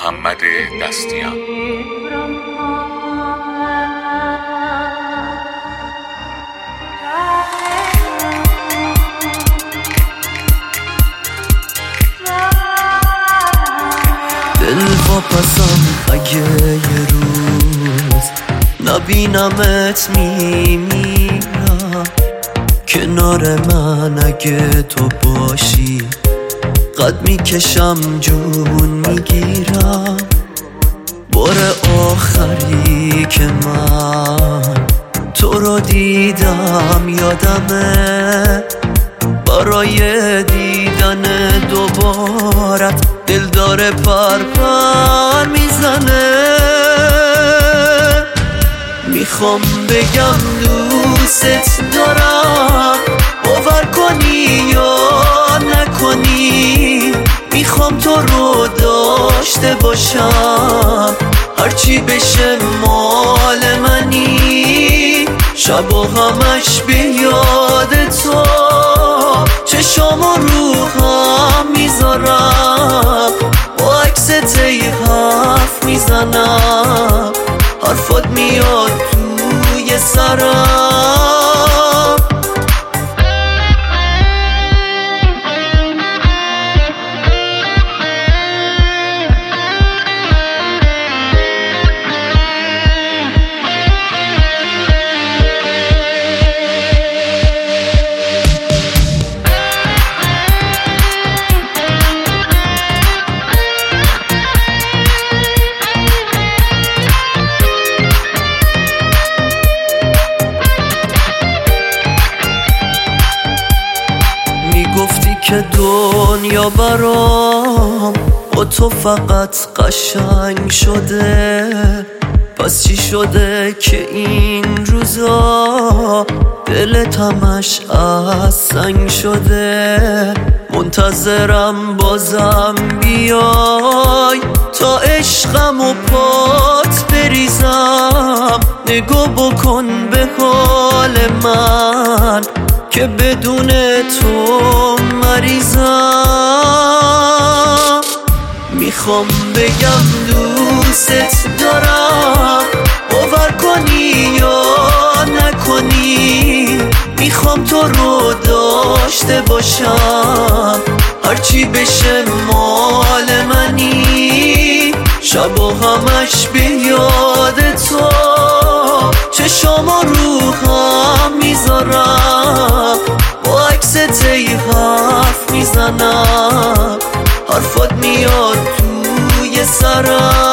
محمد دستیان. دل واپسم اگه یه روز نبینمت میمیرم، کنار من اگه تو باشی قد میکشم جون میگیرم. بار آخری که من تو رو دیدم یادمه، برای دیدن دوبارت دل داره پر میزنه. میخوام بگم دوست دارم، باور کنی یا نکنی، میخوام تو رو داشته باشم، هرچی بشه مال منی. شبا همش به یاد تو چشامو رو هم میذارم، با عکست ای حرف میزنم، حرفات میاد توی سرم. گفتی که دنیا برام با تو فقط قشنگ شده، پس چی شده که این روزا دلت همش از سنگ شده؟ منتظرم بازم بیای تا عشقم و پات بریزم. نگاه بکن به حال من که بدون تو مریضم. میخوام بگم دوست دارم، باور کنی یا نکنی، میخوام تو رو داشته باشم، هرچی بشه مال منی. شبا همش به یاد تو چشامو رو هم میذارم، با عکست ای حرف میزنم، حرفات میاد توی سرم.